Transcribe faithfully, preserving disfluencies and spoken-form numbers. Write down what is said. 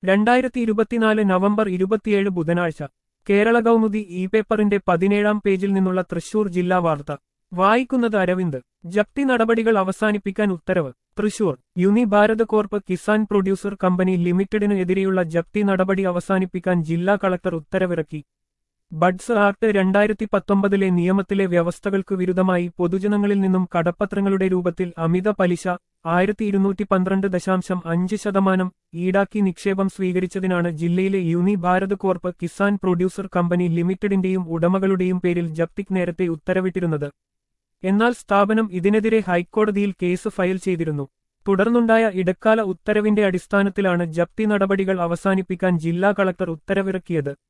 രണ്ടായിരത്തി ഇരുപത്തിനാല് നവംബർ ഇരുപത്തിയേഴ് ബുധനാഴ്ച കേരള കൗമുദി ഇ പേപ്പറിന്റെ പതിനേഴാം പേജിൽ നിന്നുള്ള തൃശൂർ ജില്ലാ വാർത്ത വായിക്കുന്നത് അരവിന്ദ്. ജപ്തി നടപടികൾ അവസാനിപ്പിക്കാൻ ഉത്തരവ്. തൃശൂർ യുനി ഭാരത് കോർപ്പ് കിസാൻ പ്രൊഡ്യൂസർ കമ്പനി ലിമിറ്റഡിന് എതിരെയുള്ള ജപ്തി നടപടി അവസാനിപ്പിക്കാൻ ജില്ലാ കളക്ടർ ഉത്തരവിറക്കി. ബഡ്സ് ആക്ട് രണ്ടായിരത്തി പത്തൊമ്പതിലെ നിയമത്തിലെ വ്യവസ്ഥകൾക്ക് വിരുദ്ധമായി പൊതുജനങ്ങളിൽ നിന്നും കടപ്പത്രങ്ങളുടെ രൂപത്തിൽ അമിത പലിശ ആയിരത്തി ഇരുന്നൂറ്റി പന്ത്രണ്ട് ദശാംശം അഞ്ച് ശതമാനം ഈടാക്കി നിക്ഷേപം സ്വീകരിച്ചതിനാണ് ജില്ലയിലെ യുനി ഭാരത് കോർപ്പ് കിസാൻ പ്രൊഡ്യൂസർ കമ്പനി ലിമിറ്റഡിന്റെയും ഉടമകളുടെയും പേരിൽ ജപ്തിക്ക് നേരത്തെ ഉത്തരവിട്ടിരുന്നത്. എന്നാൽ സ്ഥാപനം ഇതിനെതിരെ ഹൈക്കോടതിയിൽ കേസ് ഫയൽ ചെയ്തിരുന്നു. തുടർന്നുണ്ടായ ഇടക്കാല ഉത്തരവിന്റെ അടിസ്ഥാനത്തിലാണ് ജപ്തി നടപടികൾ അവസാനിപ്പിക്കാൻ ജില്ലാ കളക്ടർ ഉത്തരവിറക്കിയത്.